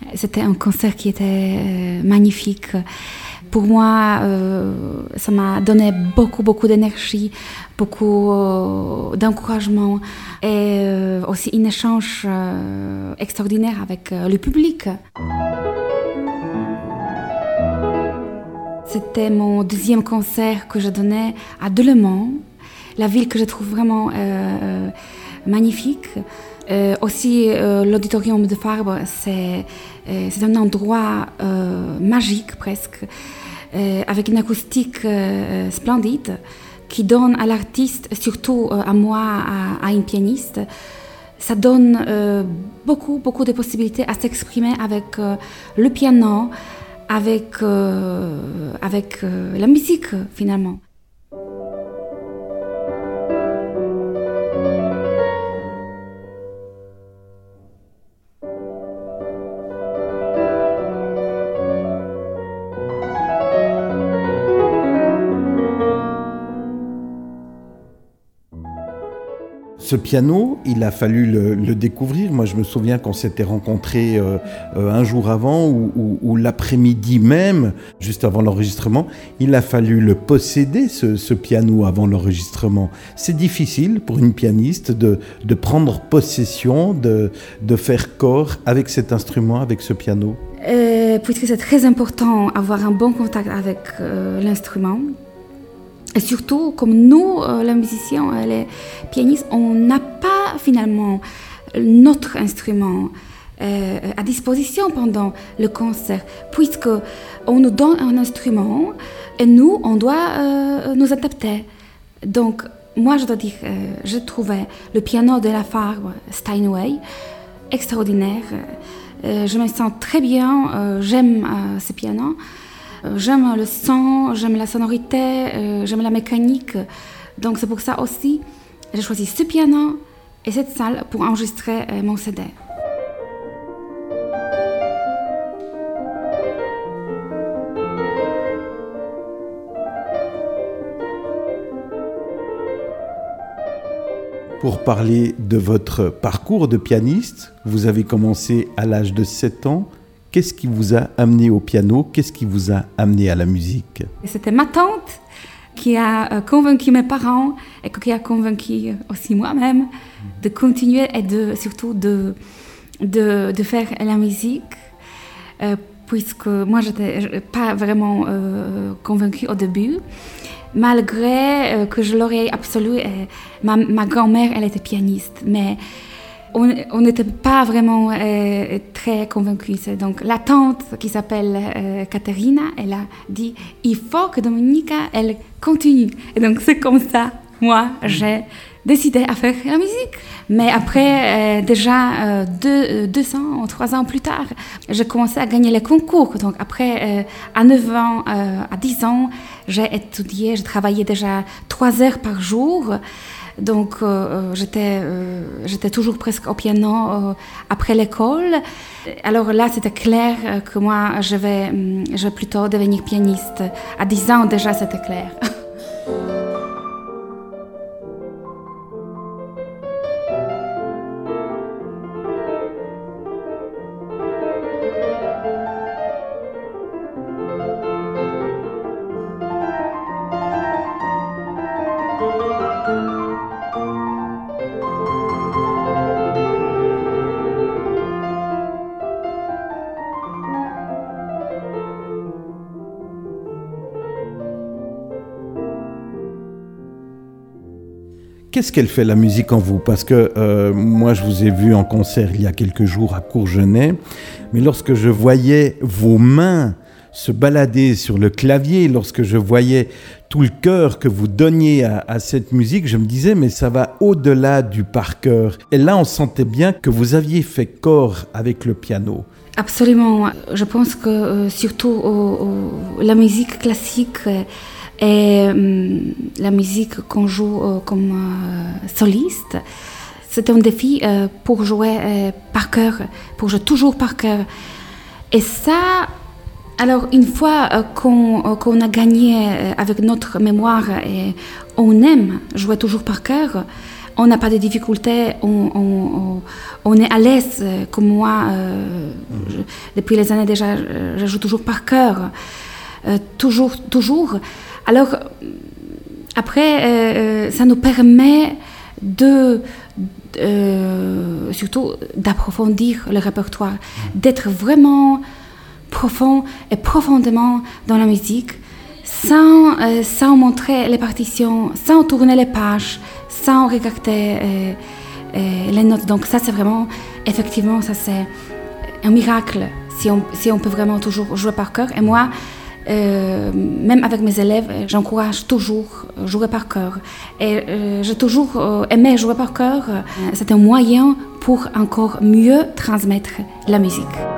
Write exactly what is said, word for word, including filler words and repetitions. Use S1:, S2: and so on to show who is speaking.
S1: C'était un concert qui était euh, magnifique. Pour moi, euh, ça m'a donné beaucoup, beaucoup d'énergie, beaucoup euh, d'encouragement et euh, aussi un échange euh, extraordinaire avec euh, le public. C'était mon deuxième concert que je donnais à Delemont, la ville que je trouve vraiment euh, magnifique. Euh, aussi, euh, l'auditorium de Fabre, c'est, euh, c'est un endroit euh, magique presque, euh, avec une acoustique euh, splendide qui donne à l'artiste, surtout euh, à moi, à, à une pianiste, ça donne euh, beaucoup, beaucoup de possibilités à s'exprimer avec euh, le piano, avec, euh, avec euh, la musique finalement.
S2: Ce piano, il a fallu le, le découvrir. Moi, je me souviens qu'on s'était rencontrés euh, euh, un jour avant ou, ou, ou l'après-midi même, juste avant l'enregistrement. Il a fallu le posséder, ce, ce piano, avant l'enregistrement. C'est difficile pour une pianiste de, de prendre possession, de, de faire corps avec cet instrument, avec ce piano.
S1: Euh, puisque c'est très important d'avoir un bon contact avec euh, l'instrument. Et surtout, comme nous, euh, les musiciens, les pianistes, on n'a pas finalement notre instrument euh, à disposition pendant le concert, puisque on nous donne un instrument et nous, on doit euh, nous adapter. Donc, moi, je dois dire, euh, je trouvais le piano de la Fabre Steinway extraordinaire. Euh, je me sens très bien, euh, j'aime euh, ce piano. J'aime le son, j'aime la sonorité, euh, j'aime la mécanique. Donc c'est pour ça aussi j'ai choisi ce piano et cette salle pour enregistrer euh, mon C D.
S2: Pour parler de votre parcours de pianiste, vous avez commencé à l'âge de sept ans. Qu'est-ce qui vous a amené au piano? Qu'est-ce qui vous a amené à la musique?
S1: C'était ma tante qui a convaincu mes parents et qui a convaincu aussi moi-même de continuer et de, surtout de, de, de faire la musique. Euh, puisque moi, je n'étais pas vraiment euh, convaincue au début. Malgré euh, que je l'aurais absolu, et ma, ma grand-mère, elle était pianiste. Mais on n'était pas vraiment euh, très convaincus. Donc la tante qui s'appelle euh, Caterina, elle a dit il faut que Dominika elle continue. Et donc c'est comme ça, moi j'ai décidé à faire la musique. Mais après, euh, déjà euh, deux, deux ans, trois ans plus tard, j'ai commencé à gagner les concours. Donc après, euh, à neuf ans, euh, à dix ans, j'ai étudié, j'ai travaillé déjà trois heures par jour. Donc euh, j'étais, euh, j'étais toujours presque au piano euh, après l'école. Alors là, c'était clair que moi, je vais, je vais plutôt devenir pianiste. À dix ans déjà, c'était clair.
S2: Qu'est-ce qu'elle fait la musique en vous? Parce que euh, moi je vous ai vu en concert il y a quelques jours à Courgenay, mais lorsque je voyais vos mains se balader sur le clavier, lorsque je voyais tout le cœur que vous donniez à, à cette musique, je me disais mais ça va au-delà du par cœur. Et là on sentait bien que vous aviez fait corps avec le piano.
S1: Absolument. Je pense que euh, surtout euh, euh, la musique classique euh, et euh, la musique qu'on joue euh, comme euh, soliste, c'est un défi euh, pour jouer euh, par cœur, pour jouer toujours par cœur. Et ça, alors une fois euh, qu'on, euh, qu'on a gagné euh, avec notre mémoire et on aime jouer toujours par cœur, on n'a pas de difficultés, on, on, on est à l'aise, euh, comme moi, euh, je, depuis les années déjà, je, je joue toujours par cœur, euh, toujours, toujours. Alors, après, euh, ça nous permet de, euh, surtout d'approfondir le répertoire, d'être vraiment profond et profondément dans la musique, sans, euh, sans montrer les partitions, sans tourner les pages, sans regarder euh, euh, les notes. Donc ça, c'est vraiment, effectivement, ça c'est un miracle, si on, si on peut vraiment toujours jouer par cœur. Et moi, euh, même avec mes élèves, j'encourage toujours jouer par cœur. Et euh, j'ai toujours euh, aimé jouer par cœur. C'est un moyen pour encore mieux transmettre la musique.